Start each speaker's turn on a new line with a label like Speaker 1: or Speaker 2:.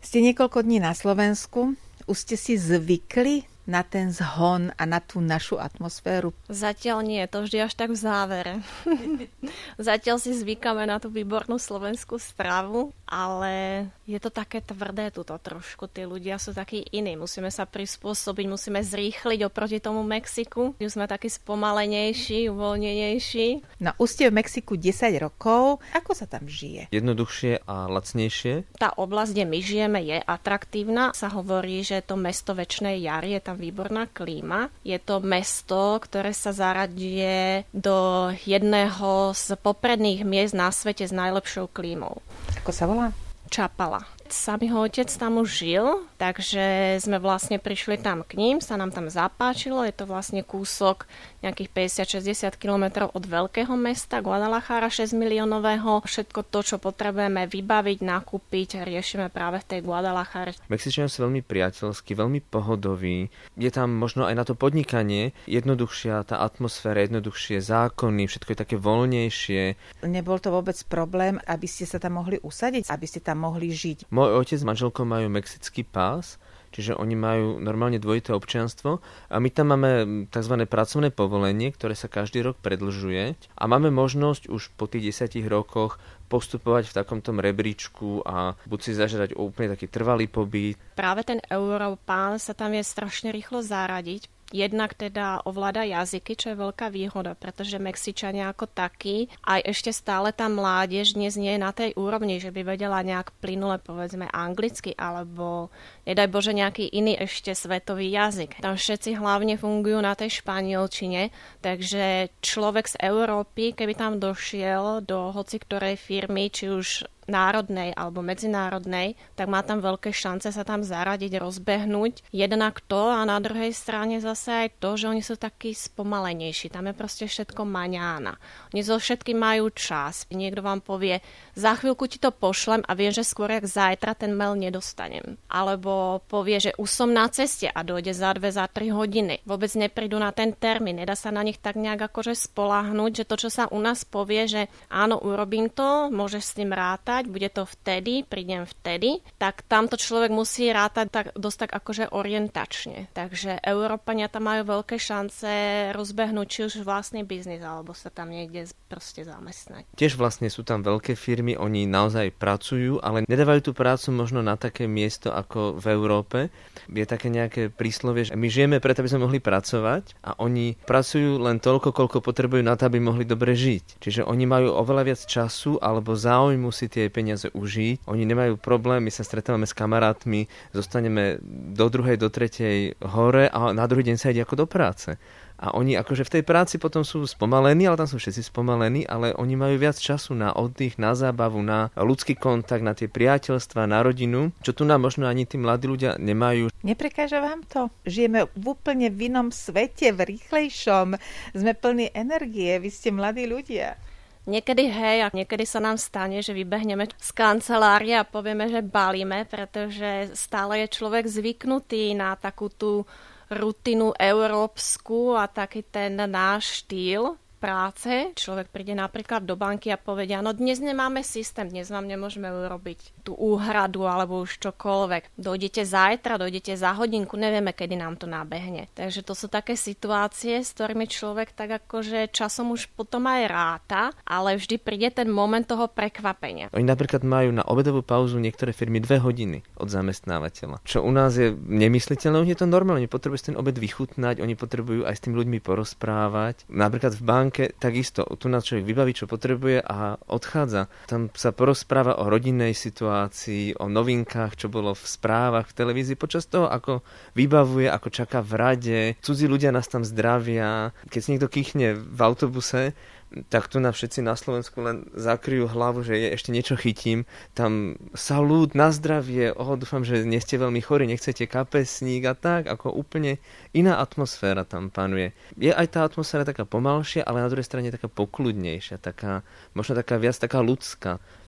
Speaker 1: Ste niekoľko dní na Slovensku, už ste si zvykli na ten zhon a na tú našu atmosféru?
Speaker 2: Zatiaľ nie, to vždy až tak v závere. Zatiaľ si zvykáme na tú výbornú slovenskú stravu, ale je to také tvrdé tuto trošku. Tí ľudia sú takí iní. Musíme sa prispôsobiť, musíme zrýchliť oproti tomu Mexiku. Už sme takí spomalenejší, uvoľnenejší.
Speaker 1: No, už ste v Mexiku 10 rokov. Ako sa tam žije?
Speaker 3: Jednoduchšie a lacnejšie.
Speaker 2: Tá oblasť, kde my žijeme, je atraktívna. Sa hovorí, že je to mesto večnej jary, je tam výborná klíma. Je to mesto, ktoré sa zaradie do jedného z popredných miest na svete s najlepšou klímou.
Speaker 1: Ako sa volá?
Speaker 2: Čapala. Samýho otec tam už žil, takže sme vlastne prišli tam k ním, sa nám tam zapáčilo, je to vlastne kúsok nejakých 50-60 kilometrov od veľkého mesta Guadalajara 6 miliónového. Všetko to, čo potrebujeme vybaviť, nakúpiť, riešime práve v tej Guadalajare.
Speaker 3: Mexičania sú veľmi priateľskí, veľmi pohodoví. Je tam možno aj na to podnikanie jednoduchšia tá atmosféra, jednoduchšie zákony, všetko je také voľnejšie.
Speaker 1: Nebol to vôbec problém, aby ste sa tam mohli usadiť, aby ste tam mohli žiť?
Speaker 3: Môj otec s manželkou majú mexický pás, čiže oni majú normálne dvojité občianstvo a my tam máme tzv. Pracovné povolenie, ktoré sa každý rok predlžuje a máme možnosť už po tých 10 rokoch postupovať v takomto rebríčku a buď si zažiadať úplne taký trvalý pobyt.
Speaker 2: Práve ten Európán sa tam vie strašne rýchlo zaradiť. Jednak teda ovláda jazyky, čo je veľká výhoda, pretože Mexičania ako takí, aj ešte stále tá mládež dnes nie je na tej úrovni, že by vedela nejak plynule, povedzme, anglicky, alebo nedaj Bože nejaký iný ešte svetový jazyk. Tam všetci hlavne fungujú na tej španielčine, takže človek z Európy, keby tam došiel do hoci ktorej firmy, či už národnej alebo medzinárodnej, tak má tam veľké šance sa tam zaradiť, rozbehnúť. Jednak to a na druhej strane zase aj to, že oni sú takí spomalenejší. Tam je proste všetko maňána. Oni so všetkým majú čas. Niekto vám povie, za chvíľku ti to pošlem a viem, že skôr jak zajtra ten mail nedostanem. Alebo povie, že už som na ceste a dojde za 2, za 3 hodiny. Vôbec neprídu na ten termín. Nedá sa na nich tak nejak akože spoľahnúť, že to, čo sa u nás povie, že áno, urobím to, môžeš s tým rátať, bude to vtedy, prídem vtedy, tak tamto človek musí rátať tak dosť tak akože orientačne. Takže Európania tam majú veľké šance rozbehnúť či už vlastný biznis, alebo sa tam niekde proste zamestnať.
Speaker 3: Tiež vlastne sú tam veľké firmy, oni naozaj pracujú, ale nedávajú tú prácu možno na také miesto ako v Európe. Je také nejaké príslovie, že my žijeme preto, aby sme mohli pracovať a oni pracujú len toľko, koľko potrebujú na to, aby mohli dobre žiť. Čiže oni majú oveľa viac času alebo záujmu si tie peniaze užiť. Oni nemajú problém, my sa stretávame s kamarátmi, zostaneme do 2., do 3. hore a na druhý deň sa ide ako do práce. A oni akože v tej práci potom sú spomalení, ale tam sú všetci spomalení, ale oni majú viac času na oddych, na zábavu, na ľudský kontakt, na tie priateľstva, na rodinu, čo tu nám možno ani tí mladí ľudia nemajú.
Speaker 1: Neprekáža vám to? Žijeme v úplne v inom svete, v rýchlejšom. Sme plní energie, vy ste mladí ľudia.
Speaker 2: Niekedy hej, a niekedy sa nám stane, že vybehneme z kancelárie a povieme, že balíme, pretože stále je človek zvyknutý na takú tú rutinu európsku a taký ten náš štýl práce. Človek príde napríklad do banky a povedia, no dnes nemáme systém, dnes vám nemôžeme urobiť tú úhradu alebo už čokoľvek. Dojdete zajtra, dojdete za hodinku, nevieme, kedy nám to nabehne. Takže to sú také situácie, s ktorými človek tak akože časom už potom aj ráta, ale vždy príde ten moment toho prekvapenia.
Speaker 3: Oni napríklad majú na obedovú pauzu niektoré firmy 2 hodiny od zamestnávateľa. Čo u nás je nemysliteľné, oni je to normálne, oni potrebujú si ten obed vychutnať, oni potrebujú aj s tými ľuďmi porozprávať. Napríklad v banke takisto, tu nás človek vybaví, čo potrebuje a odchádza. Tam sa porozpráva o rodinnej situácii, o novinkách, čo bolo v správach, v televízii, počas toho, ako vybavuje, ako čaká v rade. Cudzí ľudia nás tam zdravia. Keď si niekto kýchne v autobuse, tak tu na všetci na Slovensku len zakryjú hlavu, že ešte niečo chytím. Tam salút, na zdravie, dúfam, že nie ste veľmi chorí, nechcete kapesník a tak, ako úplne iná atmosféra tam panuje. Je aj tá atmosféra taká pomalšia, ale na druhej strane taká pokľudnejšia, taká, možno taká viac taká ľudská.